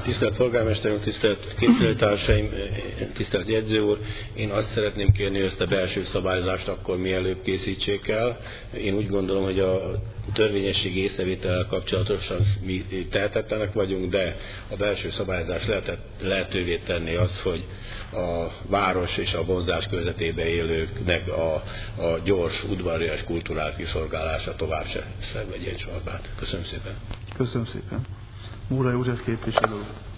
Tisztelt polgármester úr, tisztelt képviselőtársaim, tisztelt jegyző úr! Én azt szeretném kérni, hogy ezt a belső szabályzást akkor mielőbb készítsék el. Én úgy gondolom, hogy a törvényességi észrevétellel kapcsolatosan mi tehetetlenek vagyunk, de a belső szabályzás lehetővé tenni azt, hogy a város és a vonzás körzetében élőknek a gyors, udvarias, kulturális kiszolgálása tovább se szenvedjen csorbát. Köszönöm szépen. Köszönöm szépen. Múrai József képviselő.